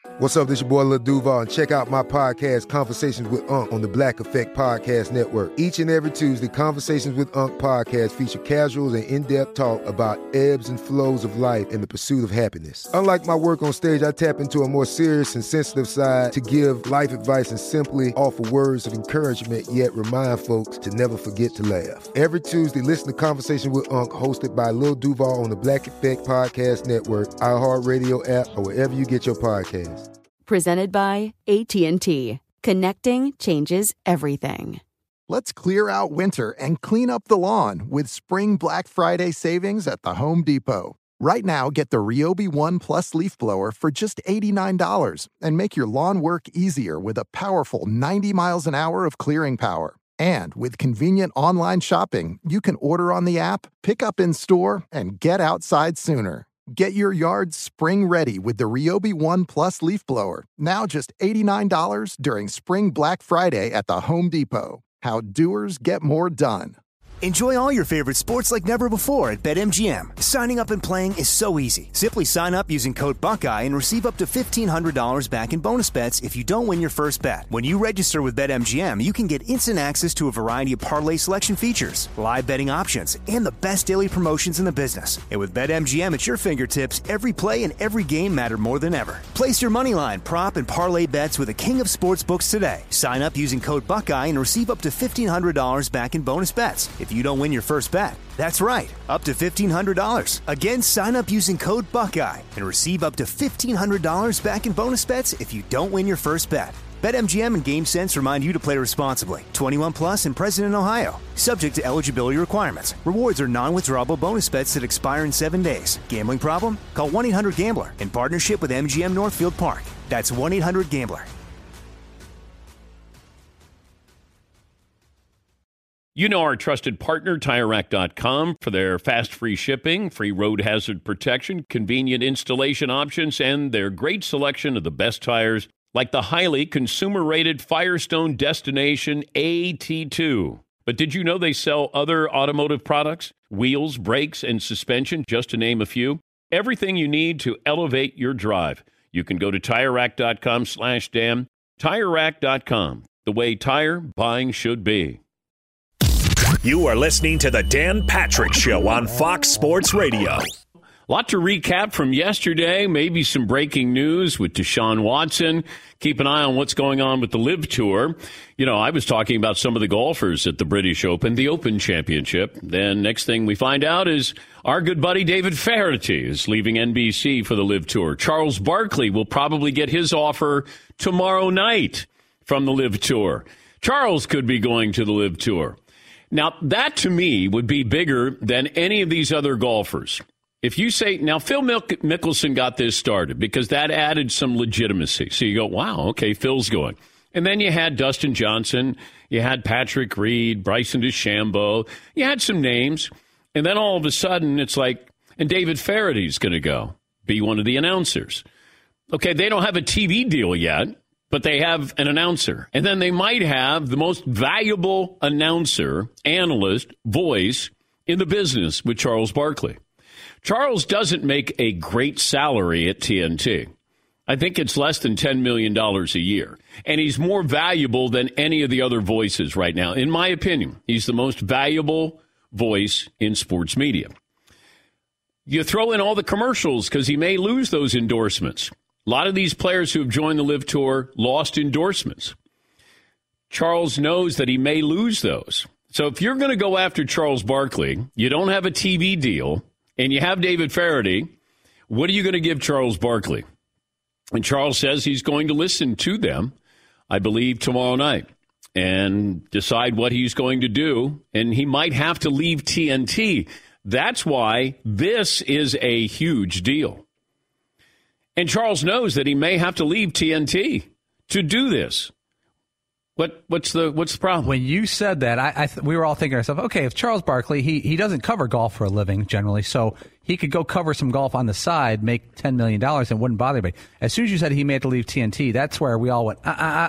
What's up, this your boy Lil Duval, and check out my podcast, Conversations with Unc, on the Black Effect Podcast Network. Each and every Tuesday, Conversations with Unc podcast feature casuals and in-depth talk about ebbs and flows of life and the pursuit of happiness. Unlike my work on stage, I tap into a more serious and sensitive side to give life advice and simply offer words of encouragement, yet remind folks to never forget to laugh. Every Tuesday, listen to Conversations with Unc, hosted by Lil Duval on the Black Effect Podcast Network, iHeartRadio app, or wherever you get your podcasts. Presented by AT&T. Connecting changes everything. Let's clear out winter and clean up the lawn with Spring Black Friday savings at the Home Depot. Right now, get the Ryobi One Plus leaf blower for just $89 and make your lawn work easier with a powerful 90 miles an hour of clearing power. And with convenient online shopping, you can order on the app, pick up in store, and get outside sooner. Get your yard spring ready with the Ryobi One Plus leaf blower. Now just $89 during Spring Black Friday at the Home Depot. How doers get more done. Enjoy all your favorite sports like never before at BetMGM. Signing up and playing is so easy. Simply sign up using code Buckeye and receive up to $1,500 back in bonus bets if you don't win your first bet. When you register with BetMGM, you can get instant access to a variety of parlay selection features, live betting options, and the best daily promotions in the business. And with BetMGM at your fingertips, every play and every game matter more than ever. Place your moneyline, prop, and parlay bets with the king of sportsbooks today. Sign up using code Buckeye and receive up to $1,500 back in bonus bets if you don't win your first bet. That's right, up to $1,500. Again, sign up using code Buckeye and receive up to $1,500 back in bonus bets if you don't win your first bet. BetMGM and GameSense remind you to play responsibly. 21 plus and present in Ohio. Subject to eligibility requirements. Rewards are non-withdrawable bonus bets that expire in 7 days. Gambling problem? Call 1-800-GAMBLER in partnership with MGM Northfield Park. That's 1-800-GAMBLER. You know our trusted partner, TireRack.com, for their fast, free shipping, free road hazard protection, convenient installation options, and their great selection of the best tires, like the highly consumer-rated Firestone Destination AT2. But did you know they sell other automotive products? Wheels, brakes, and suspension, just to name a few. Everything you need to elevate your drive. You can go to TireRack.com/Dan. TireRack.com, the way tire buying should be. You are listening to the Dan Patrick Show on Fox Sports Radio. Lot to recap from yesterday, maybe some breaking news with Deshaun Watson. Keep an eye on what's going on with the LIV Tour. You know, I was talking about some of the golfers at the British Open, the Open Championship. Then next thing we find out is our good buddy David Feherty is leaving NBC for the LIV Tour. Charles Barkley will probably get his offer tomorrow night from the LIV Tour. Charles could be going to the LIV Tour. Now, that to me would be bigger than any of these other golfers. If you say, now Phil Mickelson got this started because that added some legitimacy. So you go, wow, okay, Phil's going. And then you had Dustin Johnson, you had Patrick Reed, Bryson DeChambeau, you had some names. And then all of a sudden it's like, and David Feherty's going to go be one of the announcers. Okay, they don't have a TV deal yet, but they have an announcer. And then they might have the most valuable announcer, analyst, voice in the business with Charles Barkley. Charles doesn't make a great salary at TNT. I think it's less than $10 million a year. And he's more valuable than any of the other voices right now. In my opinion, he's the most valuable voice in sports media. You throw in all the commercials because he may lose those endorsements. A lot of these players who have joined the LIV Tour lost endorsements. Charles knows that he may lose those. So if you're going to go after Charles Barkley, you don't have a TV deal, and you have David Feherty, what are you going to give Charles Barkley? And Charles says he's going to listen to them, I believe, tomorrow night and decide what he's going to do. And he might have to leave TNT. That's why this is a huge deal. And Charles knows that he may have to leave TNT to do this. What's the problem? When you said that, we were all thinking to ourselves, okay, if Charles Barkley, he doesn't cover golf for a living generally, so he could go cover some golf on the side, make $10 million, and wouldn't bother anybody. As soon as you said he may have to leave TNT, that's where we all went,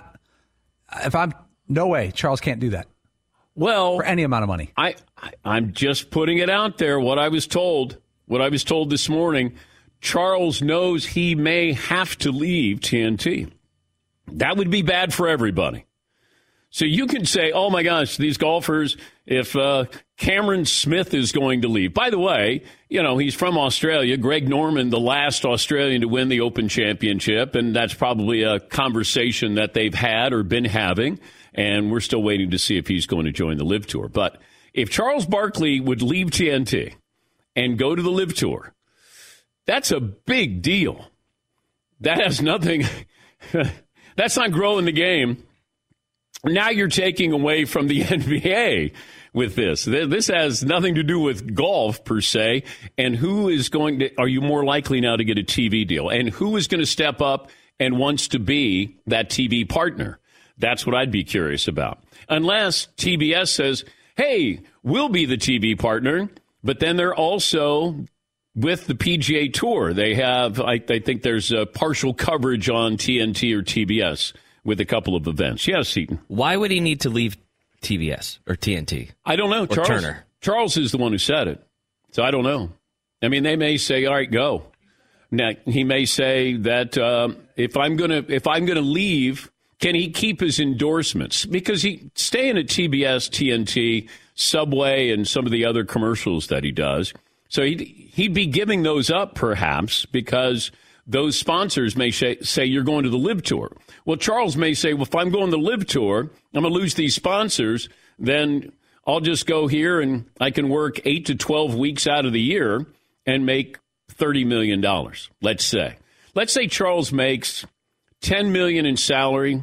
no way, Charles can't do that. Well, for any amount of money. I'm just putting it out there, what I was told this morning. Charles knows he may have to leave TNT. That would be bad for everybody. So you can say, oh, my gosh, these golfers, if Cameron Smith is going to leave. By the way, he's from Australia. Greg Norman, the last Australian to win the Open Championship, and that's probably a conversation that they've had or been having, and we're still waiting to see if he's going to join the LIV Tour. But if Charles Barkley would leave TNT and go to the LIV Tour, that's a big deal. That has nothing – that's not growing the game. Now you're taking away from the NBA with this. This has nothing to do with golf per se. And who is going to, are you more likely now to get a TV deal? And who is going to step up and wants to be that TV partner? That's what I'd be curious about. Unless TBS says, hey, we'll be the TV partner, but then they're also with the PGA Tour. They have, I think there's a partial coverage on TNT or TBS. With a couple of events. Yes, Seton. Why would he need to leave TBS or TNT? I don't know. Or Turner. Charles is the one who said it. So I don't know. I mean, they may say, all right, go. Now, he may say that if I'm gonna leave, can he keep his endorsements? Because he staying at TBS, TNT, Subway, and some of the other commercials that he does. So he'd be giving those up, perhaps, because those sponsors may say you're going to the LIV Tour. Well, Charles may say, well, if I'm going to the LIV Tour, I'm going to lose these sponsors, then I'll just go here and I can work 8 to 12 weeks out of the year and make $30 million, let's say. Let's say Charles makes $10 million in salary,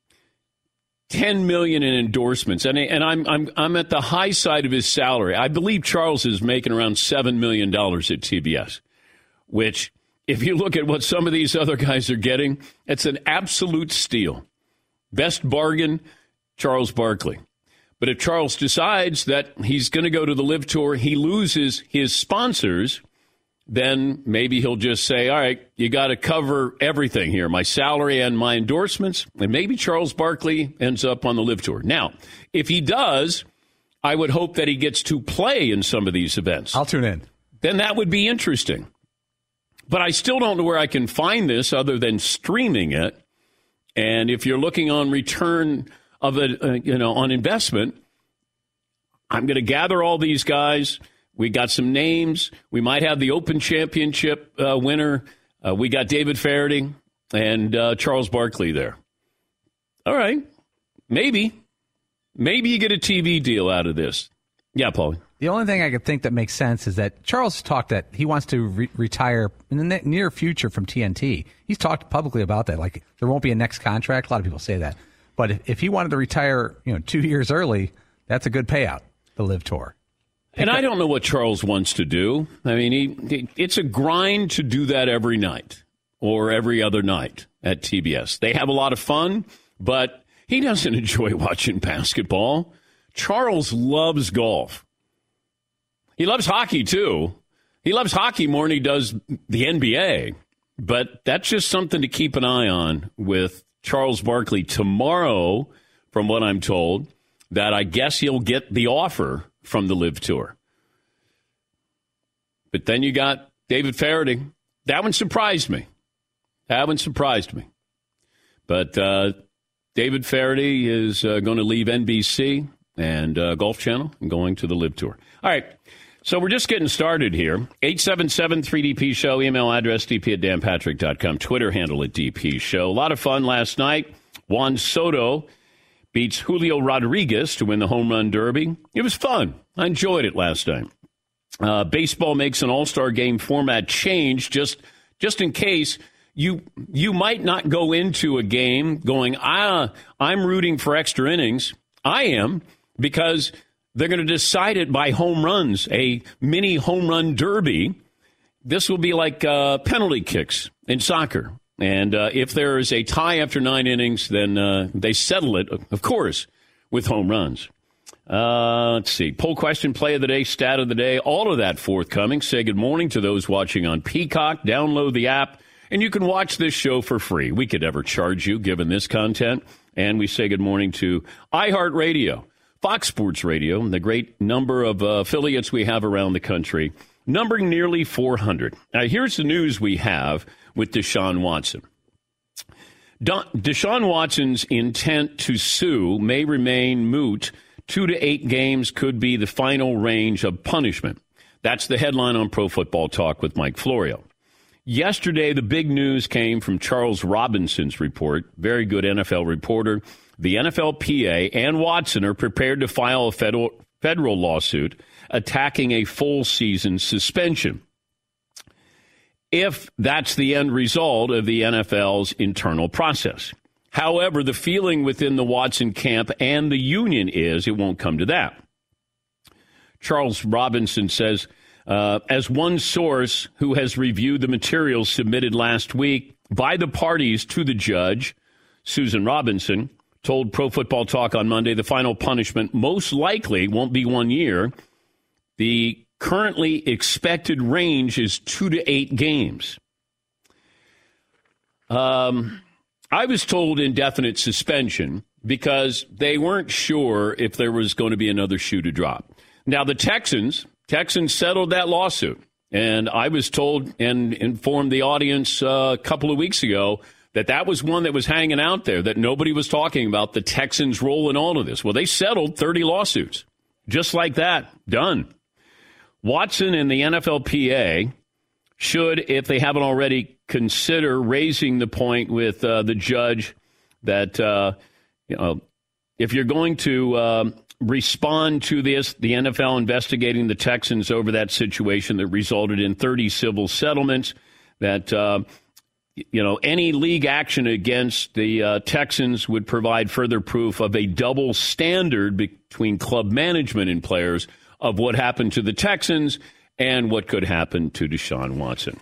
$10 million in endorsements, and I'm at the high side of his salary. I believe Charles is making around $7 million at TBS, which, if you look at what some of these other guys are getting, it's an absolute steal. Best bargain, Charles Barkley. But if Charles decides that he's going to go to the LIV Tour, he loses his sponsors, then maybe he'll just say, all right, you got to cover everything here, my salary and my endorsements, and maybe Charles Barkley ends up on the LIV Tour. Now, if he does, I would hope that he gets to play in some of these events. I'll tune in. Then that would be interesting. But I still don't know where I can find this other than streaming it. And if you're looking on return of it, on investment, I'm going to gather all these guys. We got some names. We might have the Open Championship winner. We got David Feherty and Charles Barkley there. All right. Maybe you get a TV deal out of this. Yeah, Paulie. The only thing I could think that makes sense is that Charles talked that he wants to retire in the near future from TNT. He's talked publicly about that. Like, there won't be a next contract. A lot of people say that. But if he wanted to retire, 2 years early, that's a good payout, the LIV Tour. And I don't know what Charles wants to do. I mean, it's a grind to do that every night or every other night at TBS. They have a lot of fun, but he doesn't enjoy watching basketball. Charles loves golf. He loves hockey, too. He loves hockey more than he does the NBA. But that's just something to keep an eye on with Charles Barkley tomorrow, from what I'm told, that I guess he'll get the offer from the LIV Tour. But then you got David Feherty. That one surprised me. But David Feherty is going to leave NBC and Golf Channel and going to the LIV Tour. All right. So we're just getting started here. 877-3DP Show, email address dp@danpatrick.com, Twitter handle @DP Show. A lot of fun last night. Juan Soto beats Julio Rodriguez to win the Home Run Derby. It was fun. I enjoyed it last night. Baseball makes an all-star game format change just in case you might not go into a game going, I'm rooting for extra innings. I am, because they're going to decide it by home runs, a mini home run derby. This will be like penalty kicks in soccer. And if there is a tie after 9 innings, then they settle it, of course, with home runs. Let's see. Poll question, play of the day, stat of the day, all of that forthcoming. Say good morning to those watching on Peacock. Download the app, and you can watch this show for free. We could never charge you given this content. And we say good morning to iHeartRadio, Fox Sports Radio, and the great number of affiliates we have around the country. numbering nearly 400. Now, here's the news we have with Deshaun Watson. Deshaun Watson's intent to sue may remain moot. 2 to 8 games could be the final range of punishment. That's the headline on Pro Football Talk with Mike Florio. Yesterday, the big news came from Charles Robinson's report, very good NFL reporter. The NFLPA and Watson are prepared to file a federal lawsuit attacking a full season suspension, if that's the end result of the NFL's internal process. However, the feeling within the Watson camp and the union is it won't come to that. Charles Robinson says, as one source who has reviewed the materials submitted last week by the parties to the judge, Susan Robinson, told Pro Football Talk on Monday the final punishment most likely won't be 1 year. The currently expected range is 2 to 8 games. I was told indefinite suspension because they weren't sure if there was going to be another shoe to drop. Now, the Texans settled that lawsuit, and I was told and informed the audience a couple of weeks ago that was one that was hanging out there, that nobody was talking about, the Texans' role in all of this. Well, they settled 30 lawsuits. Just like that. Done. Watson and the NFLPA should, if they haven't already, consider raising the point with the judge that, if you're going to respond to this, the NFL investigating the Texans over that situation that resulted in 30 civil settlements, that, any league action against the Texans would provide further proof of a double standard between club management and players of what happened to the Texans and what could happen to Deshaun Watson.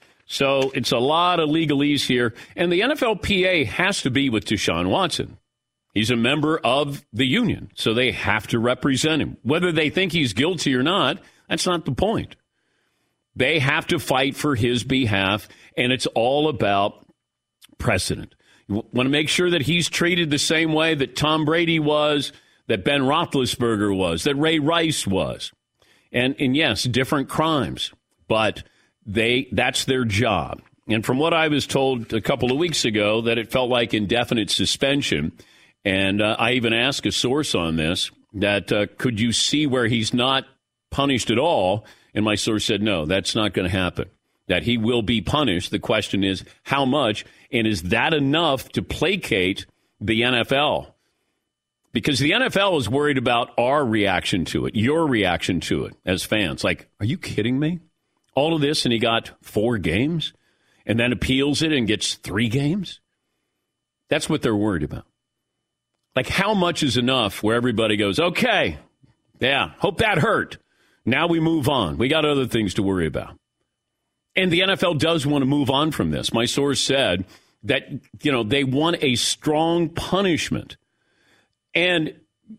So it's a lot of legalese here, and the NFLPA has to be with Deshaun Watson. He's a member of the union, so they have to represent him. Whether they think he's guilty or not, that's not the point. They have to fight for his behalf, and it's all about precedent. You want to make sure that he's treated the same way that Tom Brady was, that Ben Roethlisberger was, that Ray Rice was. And yes, different crimes, but that's their job. And from what I was told a couple of weeks ago, that it felt like indefinite suspension. And I even asked a source on this, that could you see where he's not punished at all? And my source said, no, that's not going to happen, that he will be punished. The question is, how much? And is that enough to placate the NFL? Because the NFL is worried about our reaction to it, your reaction to it as fans. Like, are you kidding me? All of this, and he got 4 games, and then appeals it and gets 3 games? That's what they're worried about. Like, how much is enough where everybody goes, okay, yeah, hope that hurt. Now we move on. We got other things to worry about. And the NFL does want to move on from this. My source said that, they want a strong punishment. And,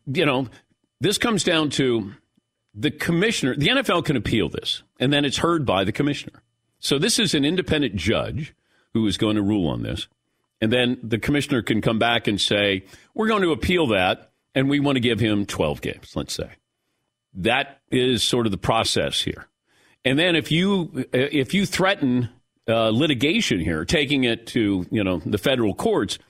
this comes down to the commissioner. The NFL can appeal this, and then it's heard by the commissioner. So this is an independent judge who is going to rule on this. And then the commissioner can come back and say, we're going to appeal that, and we want to give him 12 games, let's say. That is sort of the process here. And then if you threaten litigation here, taking it to, the federal courts,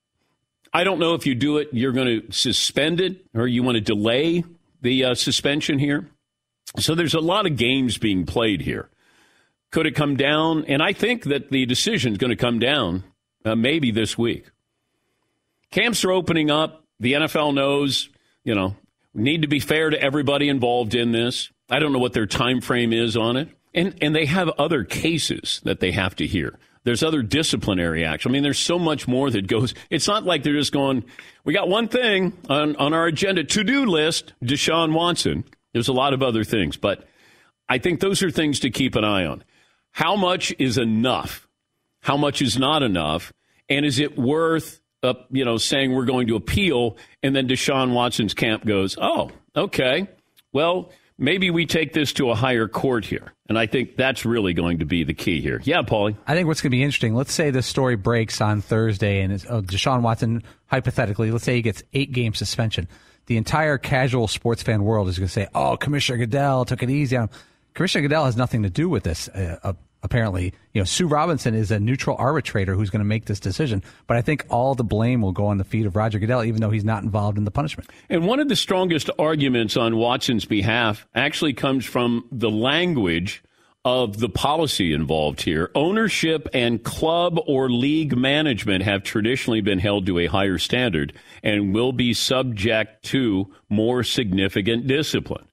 I don't know if you do it, you're going to suspend it, or you want to delay the suspension here. So there's a lot of games being played here. Could it come down? And I think that the decision is going to come down maybe this week. Camps are opening up. The NFL knows, we need to be fair to everybody involved in this. I don't know what their time frame is on it. And they have other cases that they have to hear. There's other disciplinary action. I mean, there's so much more that goes. It's not like they're just going, we got one thing on our agenda, to-do list, Deshaun Watson. There's a lot of other things. But I think those are things to keep an eye on. How much is enough? How much is not enough? And is it worth, saying we're going to appeal, and then Deshaun Watson's camp goes, oh, okay, well, maybe we take this to a higher court here. And I think that's really going to be the key here. Yeah, Paulie? I think what's going to be interesting, let's say this story breaks on Thursday and it's, Deshaun Watson, hypothetically, let's say he gets 8-game suspension. The entire casual sports fan world is going to say, oh, Commissioner Goodell took it easy on him. Commissioner Goodell has nothing to do with this. Apparently, Sue Robinson is a neutral arbitrator who's going to make this decision. But I think all the blame will go on the feet of Roger Goodell, even though he's not involved in the punishment. And one of the strongest arguments on Watson's behalf actually comes from the language of the policy involved here. Ownership and club or league management have traditionally been held to a higher standard and will be subject to more significant discipline.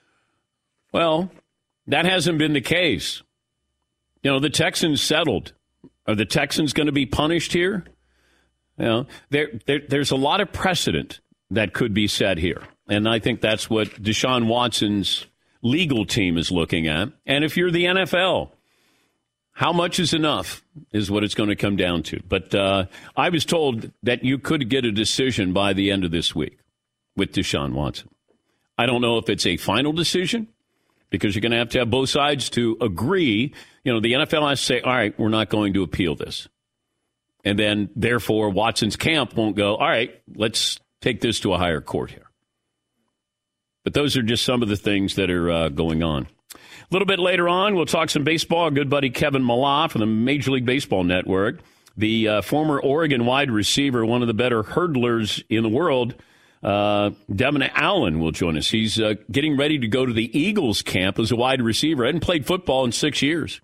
Well, that hasn't been the case. The Texans settled. Are the Texans going to be punished here? There's a lot of precedent that could be set here. And I think that's what Deshaun Watson's legal team is looking at. And if you're the NFL, how much is enough is what it's going to come down to. But I was told that you could get a decision by the end of this week with Deshaun Watson. I don't know if it's a final decision, because you're going to have both sides to agree. The NFL has to say, all right, we're not going to appeal this. And then, therefore, Watson's camp won't go, all right, let's take this to a higher court here. But those are just some of the things that are going on. A little bit later on, we'll talk some baseball. Our good buddy Kevin Millar from the Major League Baseball Network, the former Oregon wide receiver, one of the better hurdlers in the world, Devin Allen will join us. He's getting ready to go to the Eagles camp as a wide receiver. Hadn't played football in 6 years.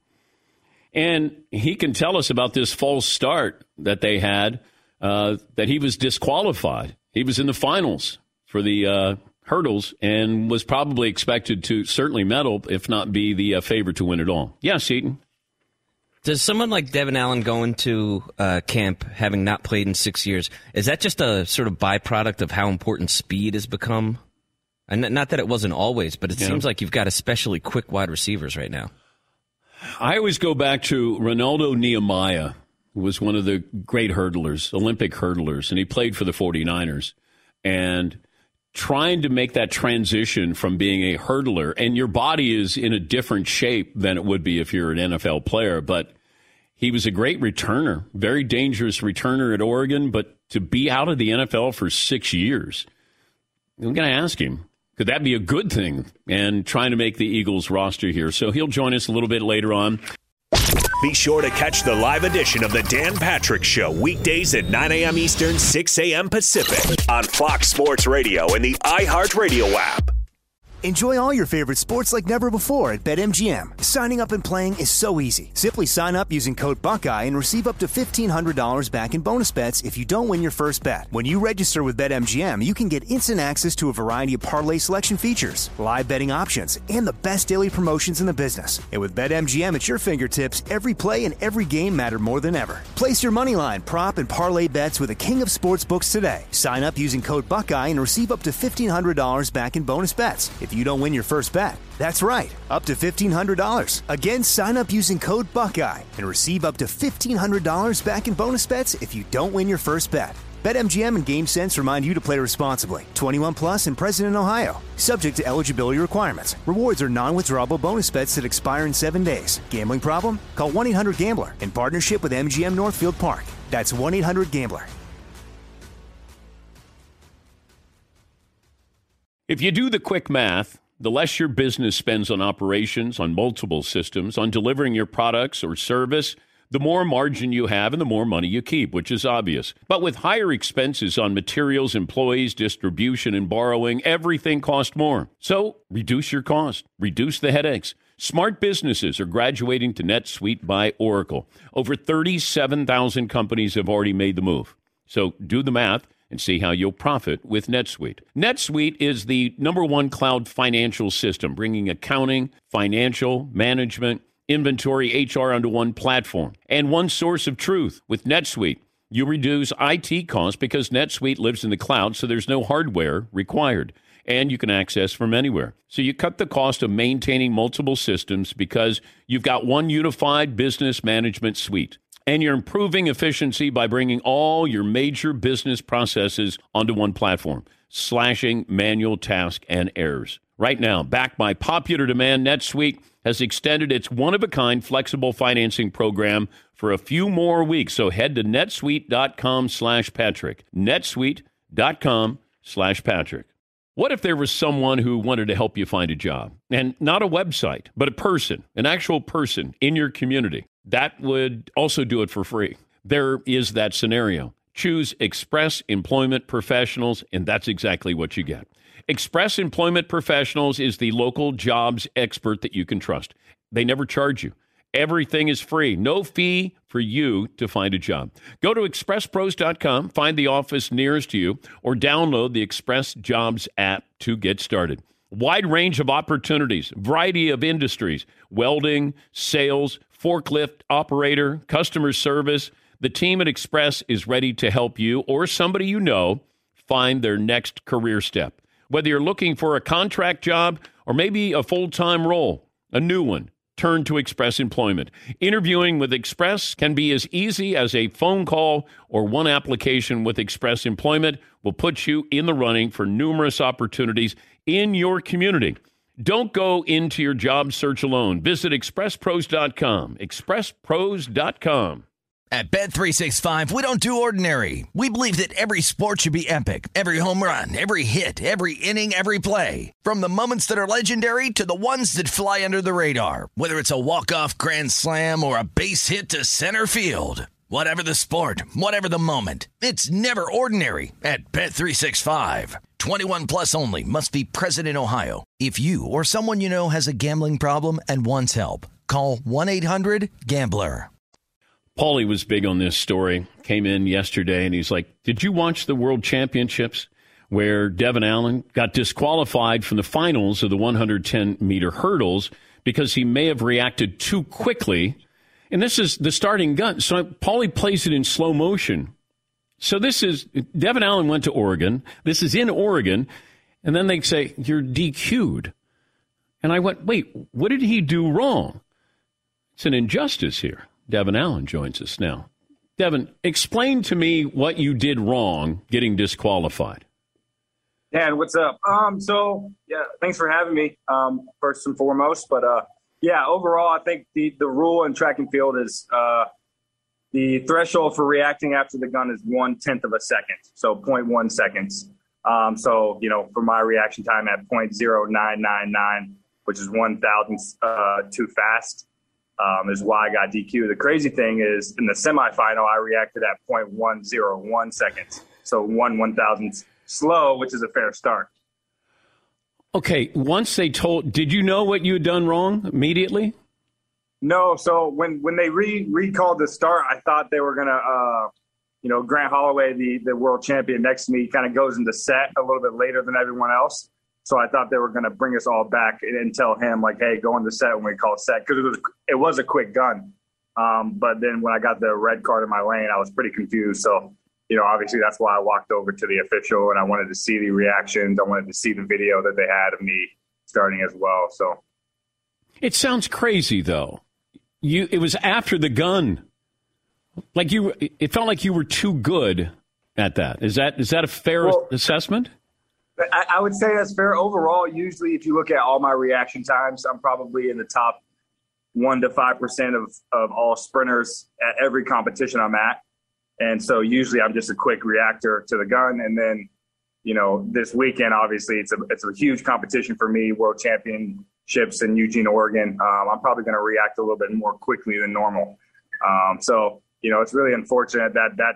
And he can tell us about this false start that they had, that he was disqualified. He was in the finals for the hurdles and was probably expected to certainly medal, if not be the favorite to win it all. Yes, Eaton. Does someone like Devin Allen go into camp having not played in 6 years, is that just a sort of byproduct of how important speed has become? And not that it wasn't always, but it seems like you've got especially quick wide receivers right now. I always go back to Ronaldo Nehemiah, who was one of the great hurdlers, Olympic hurdlers, and he played for the 49ers. And trying to make that transition from being a hurdler, and your body is in a different shape than it would be if you're an NFL player, but he was a great returner, very dangerous returner at Oregon, but to be out of the NFL for 6 years, I'm going to ask him, could that be a good thing? And trying to make the Eagles roster here. So he'll join us a little bit later on. Be sure to catch the live edition of the Dan Patrick Show weekdays at 9 a.m. Eastern, 6 a.m. Pacific on Fox Sports Radio and the iHeartRadio app. Enjoy all your favorite sports like never before at BetMGM. Signing up and playing is so easy. Simply sign up using code Buckeye and receive up to $1,500 back in bonus bets if you don't win your first bet. When you register with BetMGM, you can get instant access to a variety of parlay selection features, live betting options, and the best daily promotions in the business. And with BetMGM at your fingertips, every play and every game matter more than ever. Place your moneyline, prop, and parlay bets with the king of sportsbooks today. Sign up using code Buckeye and receive up to $1,500 back in bonus bets if you don't win your first bet. That's right, up to $1,500. Again, sign up using code Buckeye and receive up to $1,500 back in bonus bets if you don't win your first bet. BetMGM and GameSense remind you to play responsibly. 21 plus and present in Ohio. Subject to eligibility requirements. Rewards are non-withdrawable bonus bets that expire in 7 days. Gambling problem? Call 1-800-GAMBLER in partnership with MGM Northfield Park. That's 1-800-GAMBLER. If you do the quick math, the less your business spends on operations, on multiple systems, on delivering your products or service, the more margin you have and the more money you keep, which is obvious. But with higher expenses on materials, employees, distribution, and borrowing, everything costs more. So reduce your cost. Reduce the headaches. Smart businesses are graduating to NetSuite by Oracle. Over 37,000 companies have already made the move. So do the math and see how you'll profit with NetSuite. NetSuite is the #1 cloud financial system, bringing accounting, financial, management, inventory, HR onto one platform and one source of truth. With NetSuite, you reduce IT costs because NetSuite lives in the cloud, so there's no hardware required, and you can access from anywhere. So you cut the cost of maintaining multiple systems because you've got one unified business management suite. And you're improving efficiency by bringing all your major business processes onto one platform, slashing manual tasks and errors. Right now, backed by popular demand, NetSuite has extended its one-of-a-kind flexible financing program for a few more weeks. So head to netsuite.com/Patrick. netsuite.com/Patrick. What if there was someone who wanted to help you find a job? And not a website, but a person, an actual person in your community. That would also do it for free. There is that scenario. Choose Express Employment Professionals, and that's exactly what you get. Express Employment Professionals is the local jobs expert that you can trust. They never charge you. Everything is free. No fee for you to find a job. Go to expresspros.com, find the office nearest to you, or download the Express Jobs app to get started. Wide range of opportunities, variety of industries, welding, sales, forklift operator, customer service. The team at Express is ready to help you or somebody you know find their next career step. Whether you're looking for a contract job or maybe a full-time role, a new one, turn to Express Employment. Interviewing with Express can be as easy as a phone call, or one application with Express Employment will put you in the running for numerous opportunities in your community. Don't go into your job search alone. Visit expresspros.com. expresspros.com. At Bet365, we don't do ordinary. We believe that every sport should be epic. Every home run, every hit, every inning, every play. From the moments that are legendary to the ones that fly under the radar. Whether it's a walk-off grand slam or a base hit to center field. Whatever the sport, whatever the moment. It's never ordinary at Bet365. 21 plus only. Must be present in Ohio. If you or someone you know has a gambling problem and wants help, call 1-800-GAMBLER. Paulie was big on this story, came in yesterday, and he's like, did you watch the World Championships where Devin Allen got disqualified from the finals of the 110-meter hurdles because he may have reacted too quickly? And this is the starting gun. So Paulie plays it in slow motion. So this is, Devin Allen went to Oregon. This is in Oregon. And then they say, you're DQ'd. And I went, wait, what did he do wrong? It's an injustice here. Devin Allen joins us now. Devin, explain to me what you did wrong getting disqualified. Dan, what's up? Thanks for having me, first and foremost. But, overall, I think the rule in track and field is the threshold for reacting after the gun is 1/10 of a second, so 0.1 seconds. For my reaction time at 0.0999, which is 1,000th too fast, is why I got DQ. The crazy thing is, in the semifinal, I reacted at 0.101 seconds. So 1/1000th slow, which is a fair start. Okay, once they told, did you know what you had done wrong immediately? No, so when they recalled the start, I thought they were going to, Grant Holloway, the world champion next to me, kind of goes into set a little bit later than everyone else. So I thought they were going to bring us all back and tell him, like, hey, go into set when we call set, because it was a quick gun. But then when I got the red card in my lane, I was pretty confused. So, obviously that's why I walked over to the official, and I wanted to see the reactions. I wanted to see the video that they had of me starting as well. So it sounds crazy, though. It was after the gun. It felt like you were too good at that. Is that a fair assessment? I would say that's fair overall. Usually, if you look at all my reaction times, I'm probably in the top 1 to 5% of all sprinters at every competition I'm at. And so usually I'm just a quick reactor to the gun. And then, this weekend, obviously, it's a huge competition for me, World Championships in Eugene, Oregon. I'm probably going to react a little bit more quickly than normal. It's really unfortunate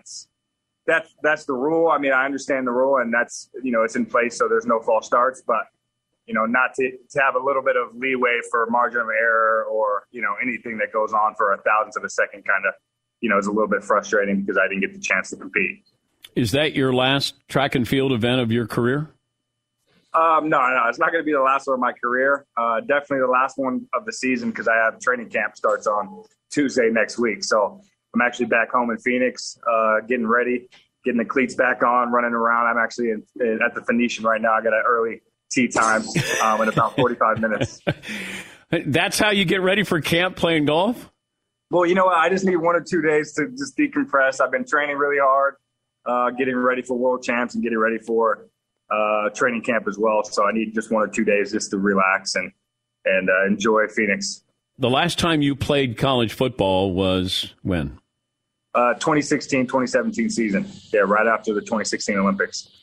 that's the rule. I mean, I understand the rule, and that's, it's in place, so there's no false starts. But, not to have a little bit of leeway for margin of error or, anything that goes on for 1,000th of a second kind of, is a little bit frustrating because I didn't get the chance to compete. Is that your last track and field event of your career? No, it's not going to be the last one of my career. Definitely the last one of the season, because I have training camp starts on Tuesday next week. So I'm actually back home in Phoenix, getting ready, getting the cleats back on, running around. I'm actually at the Phoenician right now. I got an early tee time in about 45 minutes. That's how you get ready for camp, playing golf? Well, you know what? I just need 1 or 2 days to just decompress. I've been training really hard, getting ready for World Champs and getting ready for training camp as well. So I need just 1 or 2 days just to relax and enjoy Phoenix. The last time you played college football was when? 2016, 2017 season. Yeah, right after the 2016 Olympics.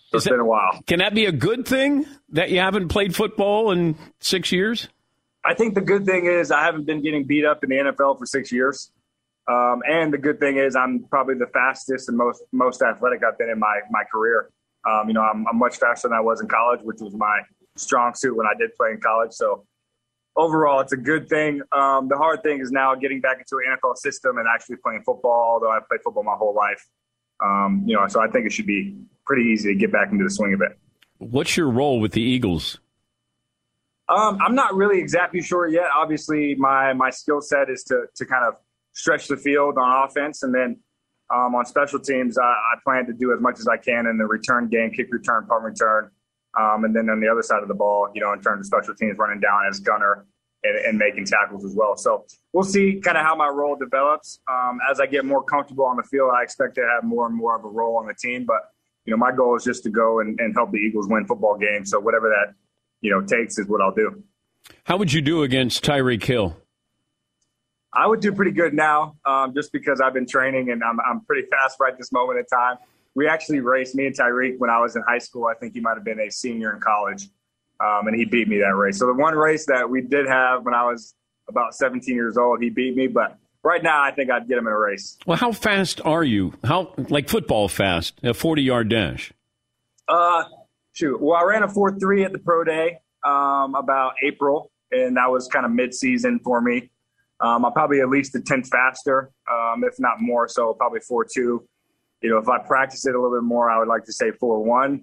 So it's been a while. Can that be a good thing that you haven't played football in 6 years? I think the good thing is I haven't been getting beat up in the NFL for 6 years. And the good thing is I'm probably the fastest and most athletic I've been in my career. I'm much faster than I was in college, which was my strong suit when I did play in college. So overall, it's a good thing. The hard thing is now getting back into an NFL system and actually playing football, although I've played football my whole life. So I think it should be pretty easy to get back into the swing of it. What's your role with the Eagles? I'm not really exactly sure yet. Obviously, my skill set is to kind of stretch the field on offense. And then on special teams, I plan to do as much as I can in the return game, kick return, punt return. And then on the other side of the ball, in terms of special teams, running down as gunner and making tackles as well. So we'll see kind of how my role develops. As I get more comfortable on the field, I expect to have more and more of a role on the team. But, my goal is just to go and help the Eagles win football games. So whatever that, takes is what I'll do. How would you do against Tyreek Hill? I would do pretty good now, just because I've been training and I'm pretty fast right this moment in time. We actually raced, me and Tyreek, when I was in high school. I think he might have been a senior in college, and he beat me that race. So the one race that we did have when I was about 17 years old, he beat me. But right now, I think I'd get him in a race. Well, how fast are you? Like football fast, a 40-yard dash? Well, I ran a 4.3 at the pro day about April, and that was kind of mid-season for me. I'm probably at least a tenth faster, if not more, so probably 4.2. If I practice it a little bit more, I would like to say 4.1.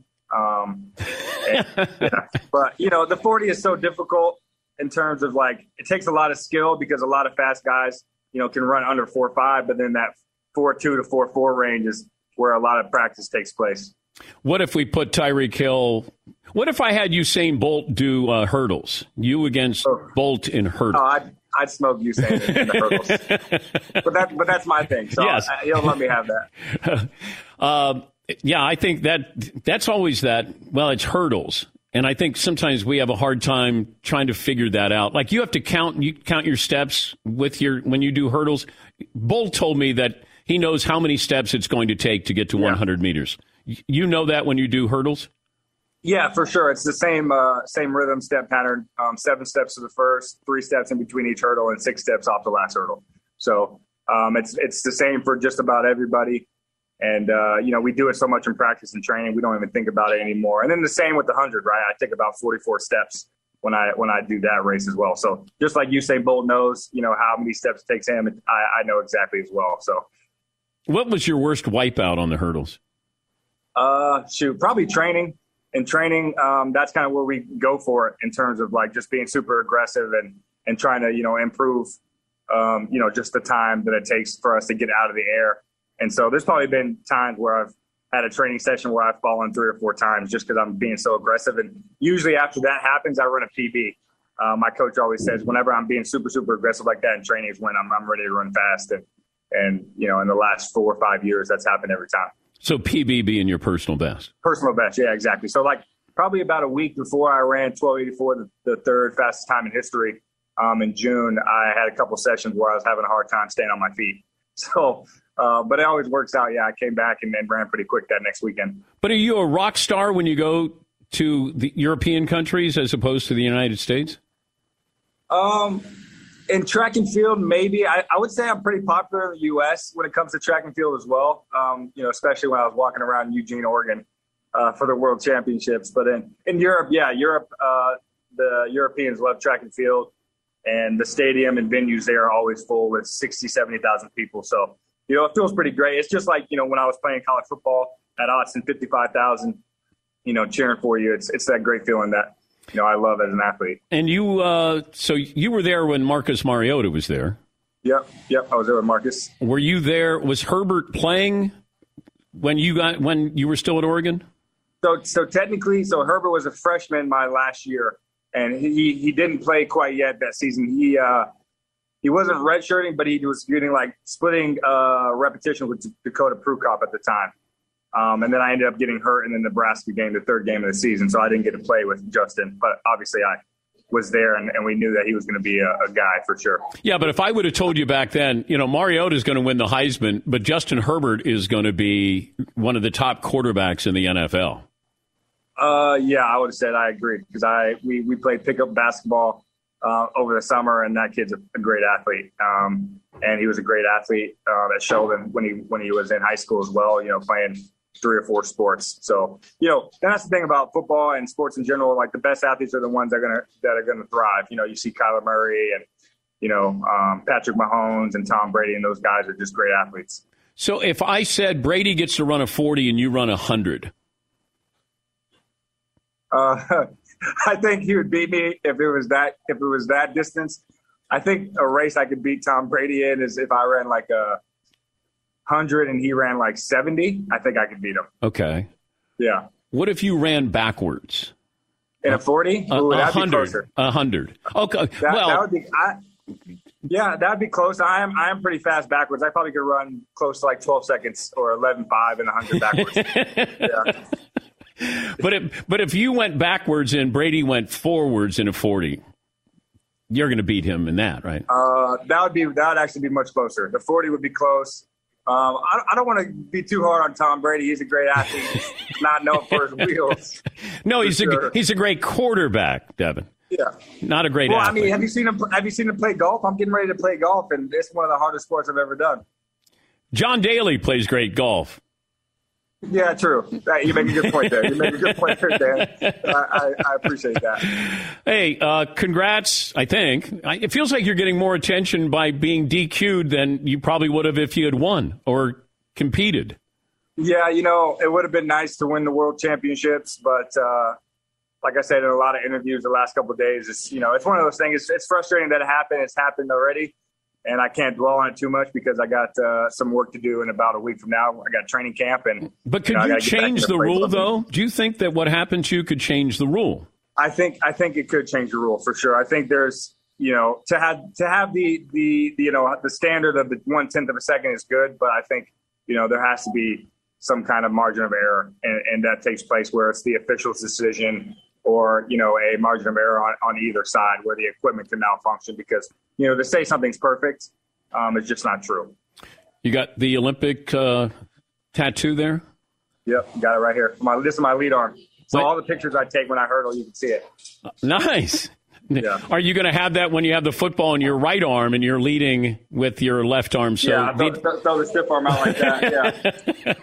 But, the 40 is so difficult in terms of, it takes a lot of skill because a lot of fast guys, can run under 4.5, but then that 4.2 to 4.4 range is where a lot of practice takes place. What if we put Tyreek Hill – what if I had Usain Bolt do hurdles? You against Bolt in hurdles. I'd smoke Usain in the hurdles. But that's my thing. So yes. He'll let me have that. Yeah, I think that's always that. Well, it's hurdles. And I think sometimes we have a hard time trying to figure that out. Like you have to count your steps when you do hurdles. Bolt told me that he knows how many steps it's going to take to get to 100 meters. You know that when you do hurdles? Yeah, for sure. It's the same rhythm step pattern. 7 steps to the first, 3 steps in between each hurdle, and 6 steps off the last hurdle. So it's the same for just about everybody. And, we do it so much in practice and training, we don't even think about it anymore. And then the same with the 100, right? I take about 44 steps when I do that race as well. So just like Usain Bolt knows, how many steps it takes him, I know exactly as well. So, what was your worst wipeout on the hurdles? Probably training. In training, that's kind of where we go for it in terms of just being super aggressive and trying to, improve, just the time that it takes for us to get out of the air. And so there's probably been times where I've had a training session where I've fallen 3 or 4 times just because I'm being so aggressive. And usually after that happens, I run a PB. My coach always says whenever I'm being super, super aggressive like that in training is when I'm ready to run fast. And in the last 4 or 5 years, that's happened every time. So PB being your personal best? Personal best, yeah, exactly. So probably about a week before I ran 12:84, the third fastest time in history, in June, I had a couple sessions where I was having a hard time staying on my feet. So, but it always works out. Yeah, I came back and then ran pretty quick that next weekend. But are you a rock star when you go to the European countries as opposed to the United States? In track and field, maybe. I would say I'm pretty popular in the U.S. when it comes to track and field as well, especially when I was walking around Eugene, Oregon for the World Championships. But in Europe, the Europeans love track and field, and the stadium and venues there are always full with 60,000, 70,000 people. So, it feels pretty great. It's just like, when I was playing college football at Autzen, 55,000, cheering for you. It's that great feeling that, I love as an athlete. And you, so you were there when Marcus Mariota was there. Yep. I was there with Marcus. Were you there? Was Herbert playing when you were still at Oregon? So technically, Herbert was a freshman my last year, and he didn't play quite yet that season. He wasn't redshirting, but he was getting splitting repetition with Dakota Prukop at the time. And then I ended up getting hurt in the Nebraska game, the third game of the season, so I didn't get to play with Justin. But obviously I was there, and we knew that he was going to be a guy for sure. Yeah, but if I would have told you back then, Mariota is going to win the Heisman, but Justin Herbert is going to be one of the top quarterbacks in the NFL. Yeah, I would have said I agree because we played pickup basketball over the summer, and that kid's a great athlete. And he was a great athlete at Sheldon when he was in high school as well, playing 3 or 4 sports. So, that's the thing about football and sports in general. Like, the best athletes are the ones that are going to thrive. You see Kyler Murray and, Patrick Mahomes and Tom Brady, and those guys are just great athletes. So if I said Brady gets to run a 40 and you run 100, I think he would beat me if it was that distance. I think a race I could beat Tom Brady in is if I ran like 100 and he ran like 70. I think I could beat him. Okay. Yeah. What if you ran backwards? In a 40? Ooh, that'd be closer. 100. Okay. That would be. That'd be close. I am pretty fast backwards. I probably could run close to like 12 seconds or 11.5 in 100 backwards. Yeah. But if you went backwards and Brady went forwards in a 40, you're going to beat him in that, right? That would actually be much closer. The 40 would be close. I don't want to be too hard on Tom Brady. He's a great athlete. He's not known for his wheels. No, he's a great quarterback, Devin. Yeah, not a great athlete. I mean, have you seen him play golf? I'm getting ready to play golf, and it's one of the hardest sports I've ever done. John Daly plays great golf. Yeah, true. You make a good point there. Dan. I appreciate that. Hey, congrats, I think. It feels like you're getting more attention by being DQ'd than you probably would have if you had won or competed. Yeah, it would have been nice to win the world championships, but like I said in a lot of interviews the last couple of days, it's one of those things. It's frustrating that it happened. It's happened already. And I can't dwell on it too much because I got some work to do in about a week from now. I got training camp. But could you change the rule, though? Do you think that what happened to you could change the rule? I think it could change the rule for sure. I think there's, to have the standard of the 1/10 of a second is good, but I think, there has to be some kind of margin of error, and that takes place where it's the official's decision or, a margin of error on either side where the equipment can malfunction because, to say something's perfect, it's just not true. You got the Olympic tattoo there? Yep, got it right here. This is my lead arm. So all the pictures I take when I hurdle, you can see it. Nice. Yeah. Are you going to have that when you have the football in your right arm and you're leading with your left arm? So yeah, throw the stiff arm out like that,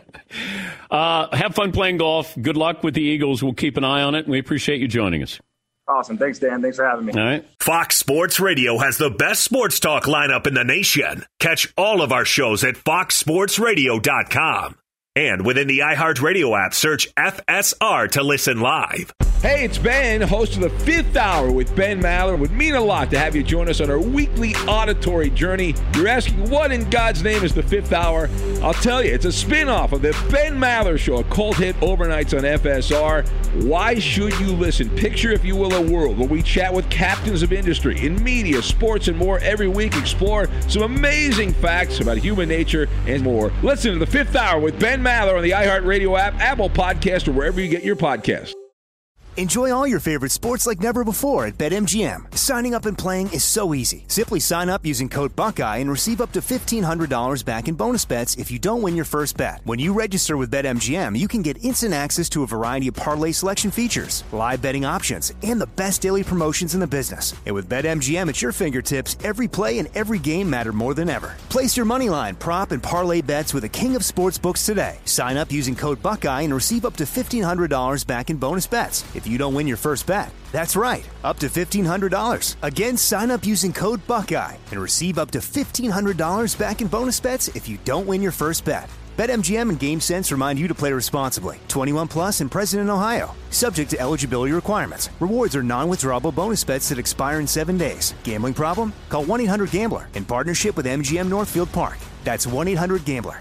yeah. Have fun playing golf. Good luck with the Eagles. We'll keep an eye on it, and we appreciate you joining us. Awesome. Thanks, Dan. Thanks for having me. All right. Fox Sports Radio has the best sports talk lineup in the nation. Catch all of our shows at foxsportsradio.com. And within the iHeartRadio app, search FSR to listen live. Hey, it's Ben, host of The Fifth Hour with Ben Maller. It would mean a lot to have you join us on our weekly auditory journey. You're asking, what in God's name is The Fifth Hour? I'll tell you, it's a spin-off of The Ben Maller Show, a cult hit overnights on FSR. Why should you listen? Picture, if you will, a world where we chat with captains of industry in media, sports, and more every week. Explore some amazing facts about human nature and more. Listen to The Fifth Hour with Ben Maller on the iHeartRadio app, Apple Podcast, or wherever you get your podcasts. Enjoy all your favorite sports like never before at BetMGM. Signing up and playing is so easy. Simply sign up using code Buckeye and receive up to $1,500 back in bonus bets if you don't win your first bet. When you register with BetMGM, you can get instant access to a variety of parlay selection features, live betting options, and the best daily promotions in the business. And with BetMGM at your fingertips, every play and every game matter more than ever. Place your moneyline, prop, and parlay bets with the king of sportsbooks today. Sign up using code Buckeye and receive up to $1,500 back in bonus bets if you don't win your first bet. That's right, up to $1,500. Again, sign up using code Buckeye and receive up to $1,500 back in bonus bets if you don't win your first bet. BetMGM and GameSense remind you to play responsibly. 21 plus and present in Ohio. Subject to eligibility requirements. Rewards are non-withdrawable bonus bets that expire in 7 days. Gambling problem? Call 1-800-GAMBLER in partnership with MGM Northfield Park. That's 1-800-GAMBLER.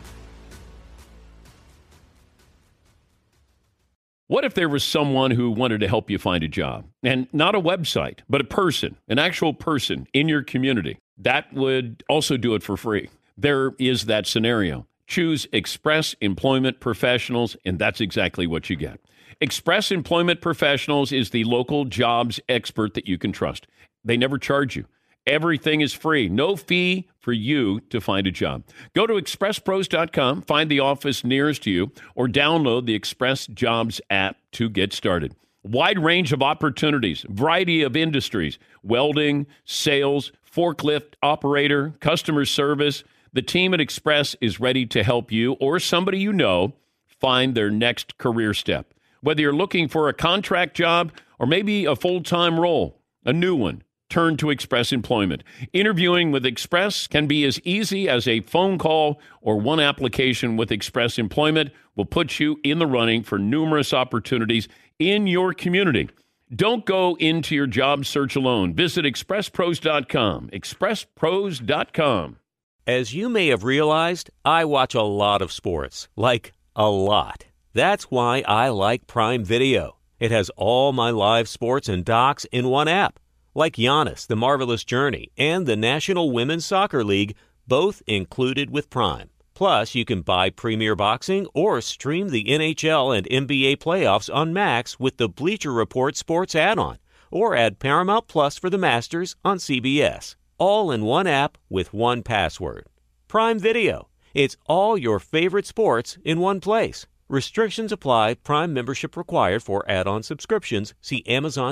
What if there was someone who wanted to help you find a job? And not a website, but a person, an actual person in your community. That would also do it for free. There is that scenario. Choose Express Employment Professionals, and that's exactly what you get. Express Employment Professionals is the local jobs expert that you can trust. They never charge you. Everything is free. No fee for you to find a job. Go to expresspros.com, find the office nearest you, or download the Express Jobs app to get started. Wide range of opportunities, variety of industries, welding, sales, forklift operator, customer service. The team at Express is ready to help you or somebody you know find their next career step. Whether you're looking for a contract job or maybe a full-time role, a new one, turn to Express Employment. Interviewing with Express can be as easy as a phone call, or one application with Express Employment will put you in the running for numerous opportunities in your community. Don't go into your job search alone. Visit expresspros.com. expresspros.com. As you may have realized, I watch a lot of sports, like a lot. That's why I like Prime Video. It has all my live sports and docs in one app, like Giannis, The Marvelous Journey, and the National Women's Soccer League, both included with Prime. Plus, you can buy Premier Boxing or stream the NHL and NBA playoffs on Max with the Bleacher Report Sports add-on, or add Paramount Plus for the Masters on CBS. All in one app with one password. Prime Video. It's all your favorite sports in one place. Restrictions apply. Prime membership required for add-on subscriptions. See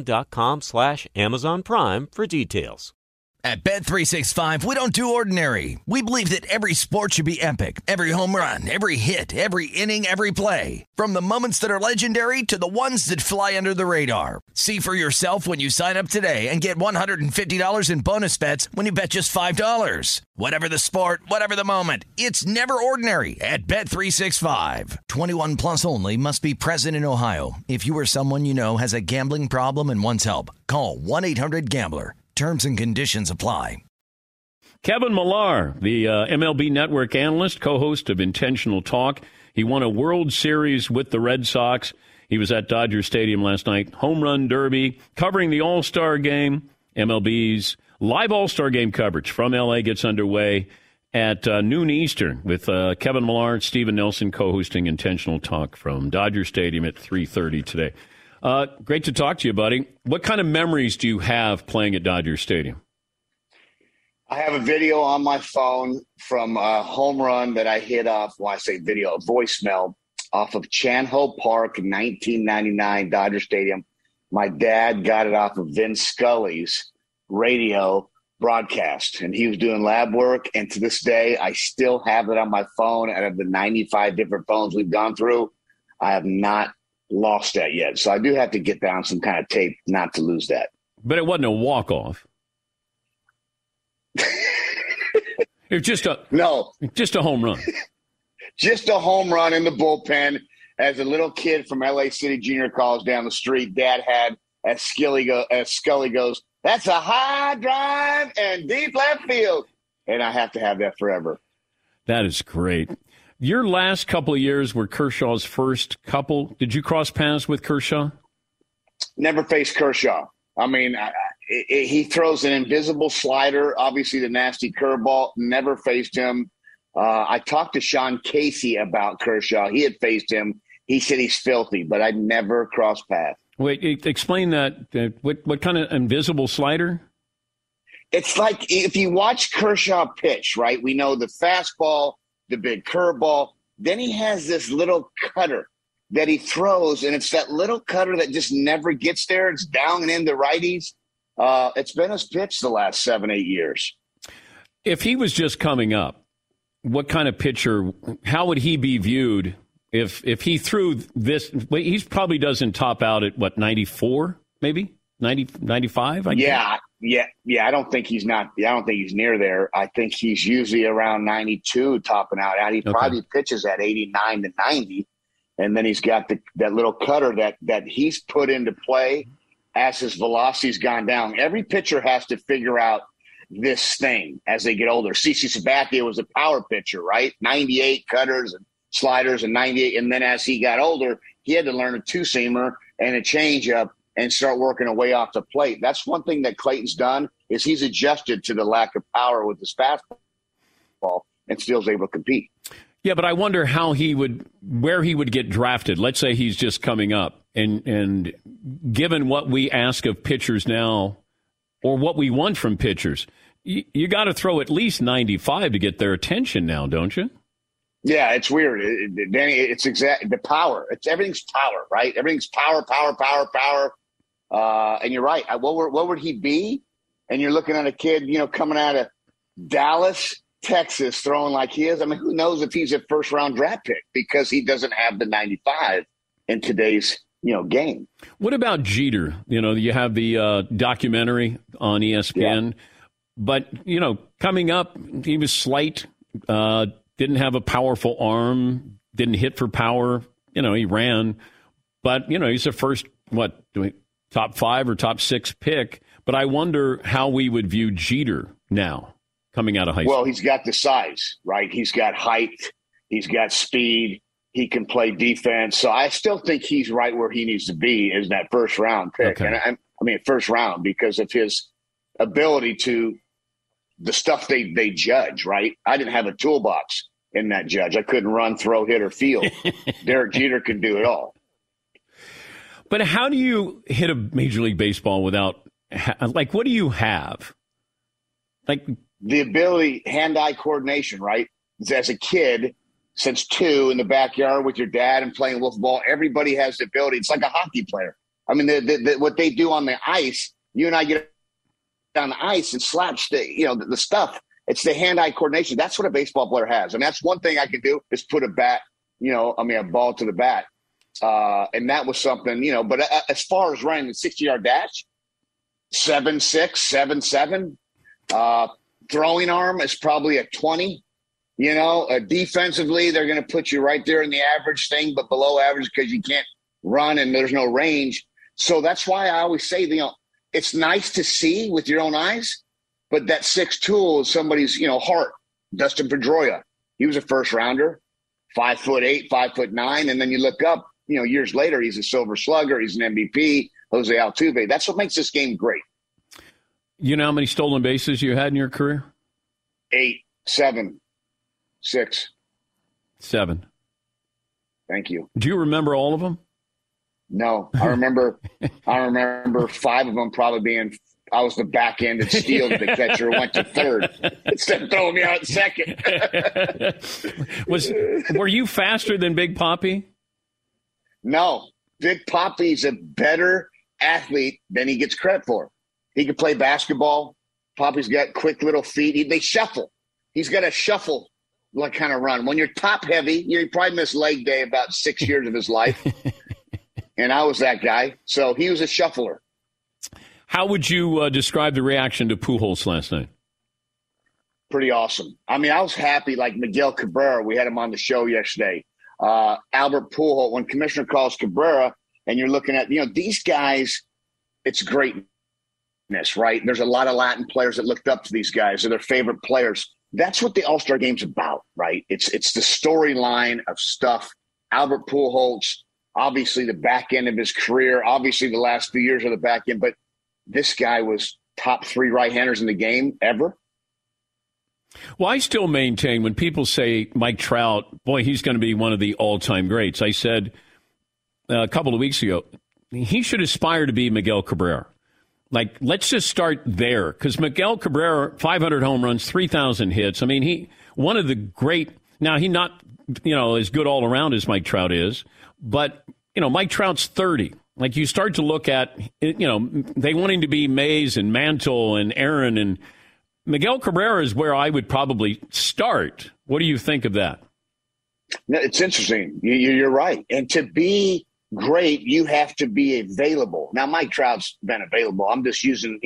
Amazon.com/Amazon Prime for details. At Bet365, we don't do ordinary. We believe that every sport should be epic. Every home run, every hit, every inning, every play. From the moments that are legendary to the ones that fly under the radar. See for yourself when you sign up today and get $150 in bonus bets when you bet just $5. Whatever the sport, whatever the moment, it's never ordinary at Bet365. 21 plus only. Must be present in Ohio. If you or someone you know has a gambling problem and wants help, call 1-800-GAMBLER. Terms and conditions apply. Kevin Millar, the MLB Network analyst, co-host of Intentional Talk. He won a World Series with the Red Sox. He was at Dodger Stadium last night. Home Run Derby, covering the All-Star Game. MLB's live All-Star Game coverage from L.A. gets underway at noon Eastern with Kevin Millar, Steven Nelson co-hosting Intentional Talk from Dodger Stadium at 3:30 today. Great to talk to you, buddy. What kind of memories do you have playing at Dodger Stadium? I have a video on my phone from a home run that I hit off, well, I say video, a voicemail off of Chan Ho Park in 1999, Dodger Stadium. My dad got it off of Vin Scully's radio broadcast, and he was doing lab work. And to this day, I still have it on my phone. Out of the 95 different phones we've gone through, I have not lost that yet. So I do have to get down some kind of tape not to lose that. But it wasn't a walk-off. It was just a home run. Just a home run in the bullpen. As a little kid from LA City Junior College down the street, Dad had, as Scully goes, that's a high drive and deep left field. And I have to have that forever. That is great. Your last couple of years were Kershaw's first couple. Did you cross paths with Kershaw? Never faced Kershaw. I mean, he throws an invisible slider, obviously the nasty curveball. Never faced him. I talked to Sean Casey about Kershaw. He had faced him. He said he's filthy, but I never crossed paths. Wait, explain that. What kind of invisible slider? It's like if you watch Kershaw pitch, right? We know the fastball, the big curveball. Then he has this little cutter that he throws, and it's that little cutter that just never gets there. It's down and into righties. It's been his pitch the last 7-8 years. If he was just coming up, what kind of pitcher, how would he be viewed if he threw this? He probably doesn't top out at, 94, maybe? 90, 95? Yeah. I don't think he's near there. I think he's usually around 92 topping out. He probably pitches at 89 to 90. And then he's got that little cutter that he's put into play as his velocity's gone down. Every pitcher has to figure out this thing as they get older. CC Sabathia was a power pitcher, right? 98 cutters and sliders and 98. And then as he got older, he had to learn a two-seamer and a changeup and start working away off the plate. That's one thing that Clayton's done is he's adjusted to the lack of power with his fastball and still is able to compete. Yeah, but I wonder where he would get drafted. Let's say he's just coming up, and given what we ask of pitchers now, or what we want from pitchers. You got to throw at least 95 to get their attention now, don't you? Yeah, it's weird, Danny. It's the power. Everything's power, right? Everything's power. And you're right. What would he be? And you're looking at a kid, coming out of Dallas, Texas, throwing like he is. I mean, who knows if he's a first-round draft pick because he doesn't have the 95 in today's game. What about Jeter? You have the documentary on ESPN, but coming up, he was slight. Didn't have a powerful arm. Didn't hit for power. He ran, but he's a first top 5 or top 6 pick. But I wonder how we would view Jeter now coming out of high school. Well, he's got the size, right? He's got height. He's got speed. He can play defense. So I still think he's right where he needs to be is that first round pick. Okay. And I mean, first round because of his ability to the stuff they judge, right? I didn't have a toolbox in that judge. I couldn't run, throw, hit, or field. Derek Jeter can do it all. But how do you hit a Major League Baseball without what do you have? The ability, hand-eye coordination, right? As a kid, since 2 in the backyard with your dad and playing wiffle ball, everybody has the ability. It's like a hockey player. I mean, what they do on the ice, you and I get on the ice and slaps the stuff. It's the hand-eye coordination. That's what a baseball player has. And that's one thing I can do is put a ball to the bat. And that was something, but as far as running the 60-yard dash, 7.6, 7.7. Throwing arm is probably a 20. Defensively, they're going to put you right there in the average thing, but below average because you can't run and there's no range. So that's why I always say, it's nice to see with your own eyes, but that 6 tool is somebody's, heart. Dustin Pedroia, he was a first rounder, 5'8", 5'9", and then you look up, years later, he's a Silver Slugger, he's an MVP. Jose Altuve. That's what makes this game great. You know how many stolen bases you had in your career? 8, 7, 6. 7. Thank you. Do you remember all of them? No. I remember 5 of them probably being I was the back-ended steal that the catcher went to third instead of throwing me out at second. Were you faster than Big Papi? No. Big Papi's a better athlete than he gets credit for. He can play basketball. Papi's got quick little feet. They shuffle. He's got a shuffle kind of run. When you're top heavy, you probably missed leg day about 6 years of his life. And I was that guy. So he was a shuffler. How would you describe the reaction to Pujols last night? Pretty awesome. I mean, I was happy, like Miguel Cabrera. We had him on the show yesterday. Albert Pujols, when Commissioner calls Cabrera, and you're looking at, these guys, it's greatness, right? There's a lot of Latin players that looked up to these guys. They're their favorite players. That's what the All-Star Game's about, right? It's the storyline of stuff. Albert Pujols, obviously the back end of his career, obviously the last few years of the back end, but this guy was top 3 right-handers in the game ever. Well, I still maintain when people say Mike Trout, boy, he's going to be one of the all-time greats. I said a couple of weeks ago, he should aspire to be Miguel Cabrera. Let's just start there, because Miguel Cabrera, 500 home runs, 3,000 hits. I mean, he one of the great. Now, he's not as good all around as Mike Trout is, but Mike Trout's 30. You start to look at they want him to be Mays and Mantle and Aaron, and Miguel Cabrera is where I would probably start. What do you think of that? No, it's interesting. You're right, and to be great, you have to be available. Now, Mike Trout's been available. I'm just using,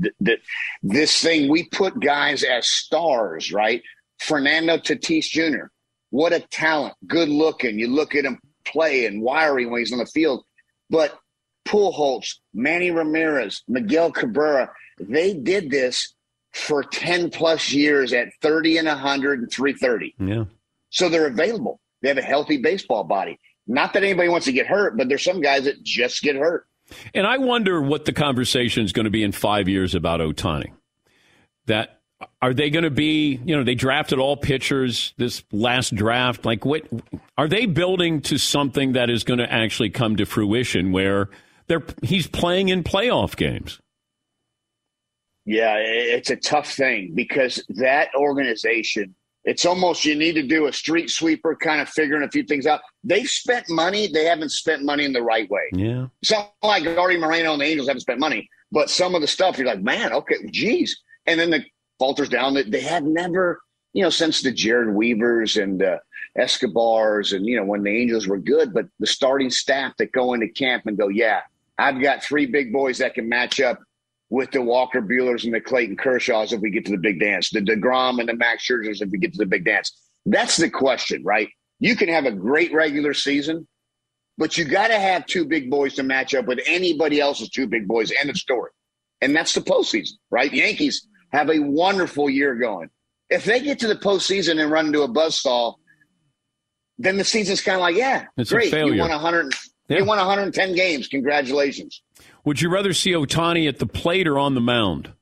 this thing. We put guys as stars, right? Fernando Tatis Jr., what a talent, good looking. You look at him play and wiry when he's on the field. But Pujols, Manny Ramirez, Miguel Cabrera, they did this for 10-plus years at 30 and 100 and 330. Yeah. So they're available. They have a healthy baseball body. Not that anybody wants to get hurt, but there's some guys that just get hurt. And I wonder what the conversation is going to be in 5 years about Ohtani. That are they going to be, they drafted all pitchers this last draft. What are they building to something that is going to actually come to fruition where he's playing in playoff games? Yeah, it's a tough thing because that organization, it's almost you need to do a street sweeper kind of figuring a few things out. They've spent money. They haven't spent money in the right way. Yeah. Something like Artie Moreno and the Angels haven't spent money. But some of the stuff, you're like, man, okay, geez. And then the falters down. They have never, since the Jared Weavers and Escobars and, when the Angels were good, but the starting staff that go into camp and go, yeah, I've got 3 big boys that can match up with the Walker Buehlers and the Clayton Kershaws if we get to the big dance, the DeGrom and the Max Scherzers if we get to the big dance. That's the question, right? You can have a great regular season, but you got to have 2 big boys to match up with anybody else's 2 big boys. End of story. And that's the postseason, right? The Yankees have a wonderful year going. If they get to the postseason and run into a buzzsaw, then the season's kind of like, yeah, it's great. A failure. You won 110 games. Congratulations. Would you rather see Ohtani at the plate or on the mound?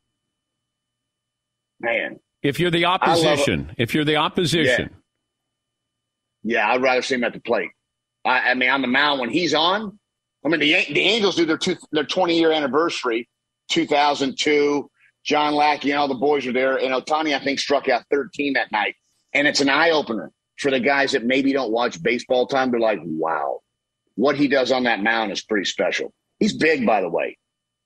Man. If you're the opposition. Yeah, I'd rather see him at the plate. I mean, on the mound when he's on. I mean, the Angels do their 20-year anniversary, 2002. John Lackey and all the boys are there. And Ohtani, I think, struck out 13 that night. And it's an eye-opener for the guys that maybe don't watch baseball time. They're like, wow, what he does on that mound is pretty special. He's big, by the way.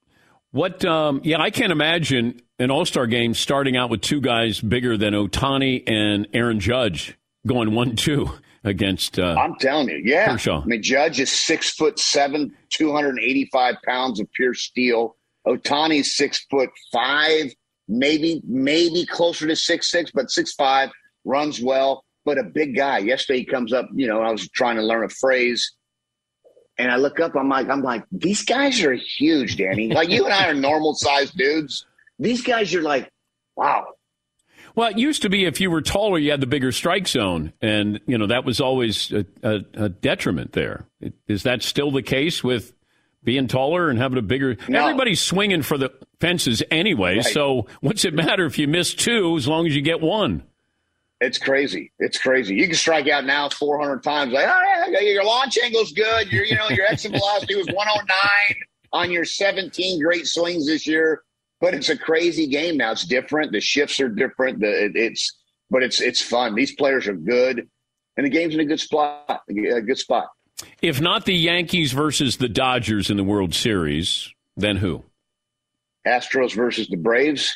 I can't imagine an All-Star game starting out with 2 guys bigger than Ohtani and Aaron Judge going 1-2 against I'm telling you, yeah. Kershaw. I mean, Judge is 6'7", 285 pounds of pure steel. Ohtani's 6'5", maybe closer to 6'6", but 6'5", runs well, but a big guy. Yesterday he comes up, I was trying to learn a phrase. And I look up, I'm like, these guys are huge, Danny. Like you and I are normal sized dudes. These guys are like, wow. Well, it used to be if you were taller, you had the bigger strike zone. And, that was always a detriment there. Is that still the case with being taller and having a bigger? No. Everybody's swinging for the fences anyway. Right. So what's it matter if you miss 2 as long as you get 1? It's crazy. It's crazy. You can strike out now 400 times. Like, oh, yeah, your launch angle's good. Your exit velocity was 109 on your 17 great swings this year. But it's a crazy game now. It's different. The shifts are different. But it's fun. These players are good, and the game's in a good spot. A good spot. If not the Yankees versus the Dodgers in the World Series, then who? Astros versus the Braves.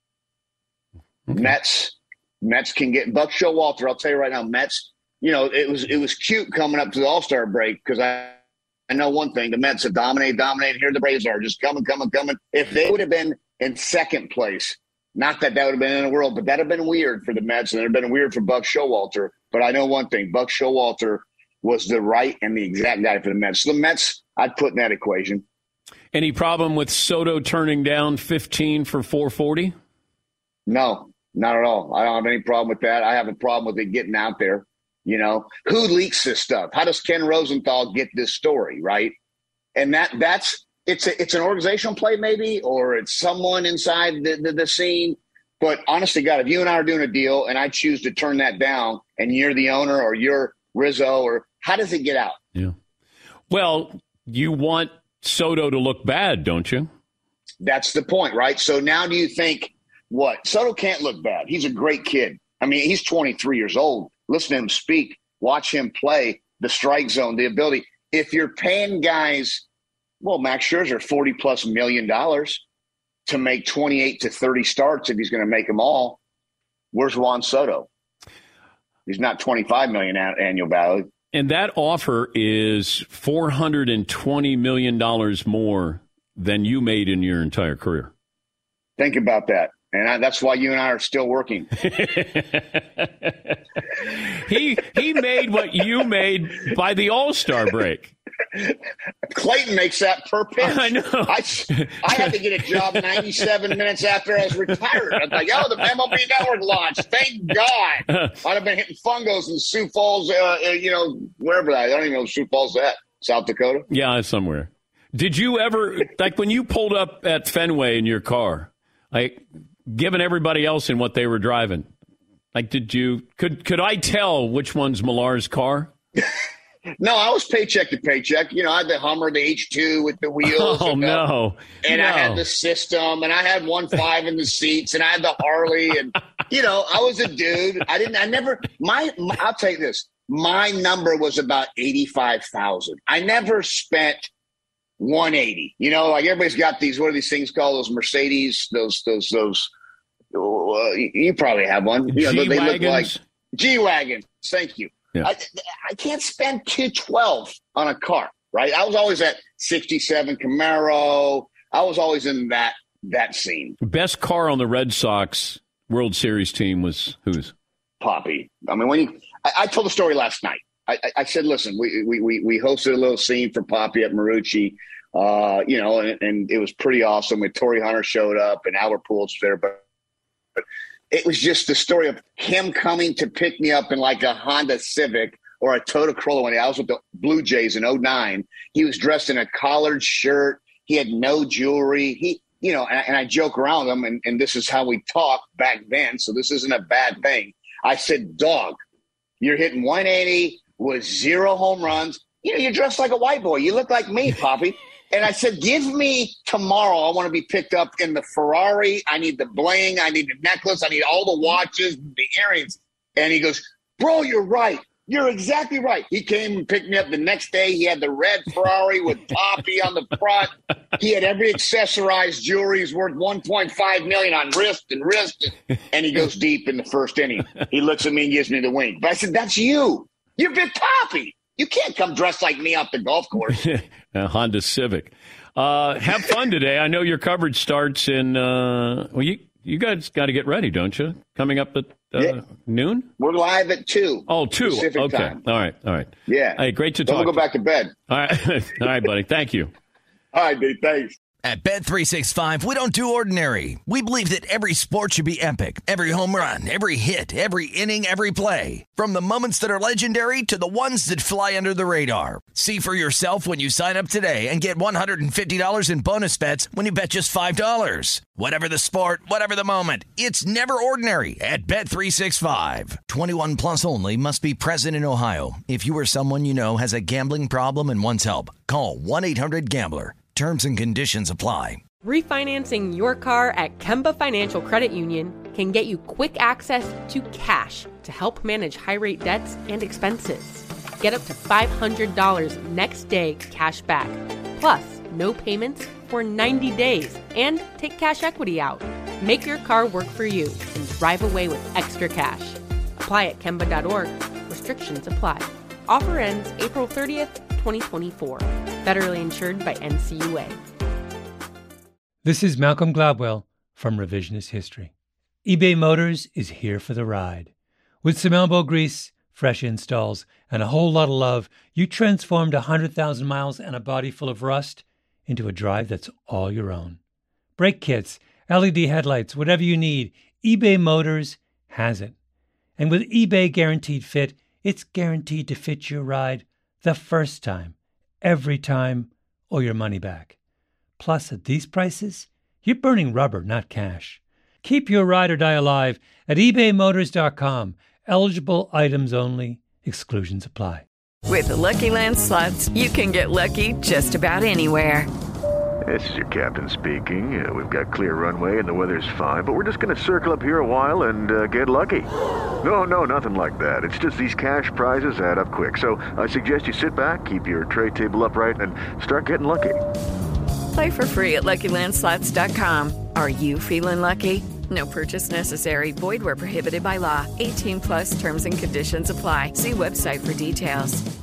Okay. Mets can get Buck Showalter. I'll tell you right now, Mets. It was cute coming up to the All-Star break because I know one thing: the Mets have dominated. Here the Braves are just coming. If they would have been in second place, not that would have been in the world, but that would have been weird for the Mets, and it would have been weird for Buck Showalter. But I know one thing: Buck Showalter was the right and the exact guy for the Mets. So the Mets, I'd put in that equation. Any problem with Soto turning down 15 for 440? No. Not at all. I don't have any problem with that. I have a problem with it getting out there. Who leaks this stuff? How does Ken Rosenthal get this story, right? And it's an organizational play maybe, or it's someone inside the scene. But honestly, God, if you and I are doing a deal and I choose to turn that down and you're the owner or you're Rizzo, or how does it get out? Yeah. Well, you want Soto to look bad, don't you? That's the point, right? So now do you think, what? Soto can't look bad. He's a great kid. I mean, he's 23 years old. Listen to him speak. Watch him play. The strike zone, the ability. If you're paying guys, Max Scherzer, $40+ million to make 28 to 30 starts if he's going to make them all, where's Juan Soto? He's not $25 million annual value. And that offer is $420 million more than you made in your entire career. Think about that. And that's why you and I are still working. He made what you made by the All-Star break. Clayton makes that per pitch. I know. I had to get a job 97 minutes after I was retired. I was like, the MLB Network launched. Thank God. I'd have been hitting fungos in Sioux Falls, wherever that. I don't even know Sioux Falls at. South Dakota? Yeah, somewhere. Did you ever, like when you pulled up at Fenway in your car, like given everybody else in what they were driving, like could I tell which one's Millar's car? No, I was paycheck to paycheck. You know, I had the Hummer, the H2 with the wheels. Oh, no. And I had the system, and I had 1.5 in the seats, and I had the Harley. And, you know, I was a dude. I'll tell you this. My number was about 85,000. I never spent 180. You know, like everybody's got these, what are these things called? Those Mercedes, those you probably have one. You know, they look like G-Wagons. Thank you. Yeah. I can't spend $212 on a car, right? I was always at 67 Camaro. I was always in that scene. Best car on the Red Sox World Series team was whose? Poppy. I mean, I told the story last night. I said, listen, we hosted a little scene for Poppy at Marucci, you know, and it was pretty awesome. When Torrey Hunter showed up and Albert Pujols was there, but it was just the story of him coming to pick me up in like a Honda Civic or a Toyota Corolla when I was with the Blue Jays in 2009. He was dressed in a collared shirt. He had no jewelry. You know, and I joke around with him, and this is how we talked back then, so this isn't a bad thing. I said, dog, you're hitting 180 with 0 home runs. You know, you're dressed like a white boy. You look like me, Poppy. And I said, give me tomorrow. I want to be picked up in the Ferrari. I need the bling. I need the necklace. I need all the watches, the earrings. And he goes, bro, you're right. You're exactly right. He came and picked me up the next day. He had the red Ferrari with Poppy on the front. He had every accessorized jewelry. He's worth $1.5 million on wrist. And he goes deep in the first inning. He looks at me and gives me the wink. But I said, that's you. You're Big Poppy. You can't come dressed like me off the golf course. A Honda Civic. Have fun today. I know your coverage starts in, you guys got to get ready, don't you? Coming up at noon? We're live at 2. Oh, 2. Pacific okay. time. All right. Yeah. Hey, great to talk. We'll go back to bed. All right, buddy. Thank you. All right, dude. Thanks. At Bet365, we don't do ordinary. We believe that every sport should be epic. Every home run, every hit, every inning, every play. From the moments that are legendary to the ones that fly under the radar. See for yourself when you sign up today and get $150 in bonus bets when you bet just $5. Whatever the sport, whatever the moment, it's never ordinary at Bet365. 21 plus only. Must be present in Ohio. If you or someone you know has a gambling problem and wants help, call 1-800-GAMBLER. Terms and conditions apply. Refinancing your car at Kemba Financial Credit Union can get you quick access to cash to help manage high-rate debts and expenses. Get up to $500 next day cash back, plus no payments for 90 days, and take cash equity out. Make your car work for you and drive away with extra cash. Apply at Kemba.org. Restrictions apply. Offer ends April 30th, 2024. Federally insured by NCUA. This is Malcolm Gladwell from Revisionist History. eBay Motors is here for the ride. With some elbow grease, fresh installs, and a whole lot of love, you transformed 100,000 miles and a body full of rust into a drive that's all your own. Brake kits, LED headlights, whatever you need, eBay Motors has it. And with eBay Guaranteed Fit, it's guaranteed to fit your ride the first time, every time, or your money back. Plus, at these prices, you're burning rubber, not cash. Keep your ride or die alive at ebaymotors.com. Eligible items only. Exclusions apply. With the Lucky Land Slots, you can get lucky just about anywhere. This is your captain speaking. We've got clear runway and the weather's fine, but we're just going to circle up here a while and get lucky. No, nothing like that. It's just these cash prizes add up quick. So I suggest you sit back, keep your tray table upright, and start getting lucky. Play for free at LuckyLandSlots.com. Are you feeling lucky? No purchase necessary. Void where prohibited by law. 18 plus terms and conditions apply. See website for details.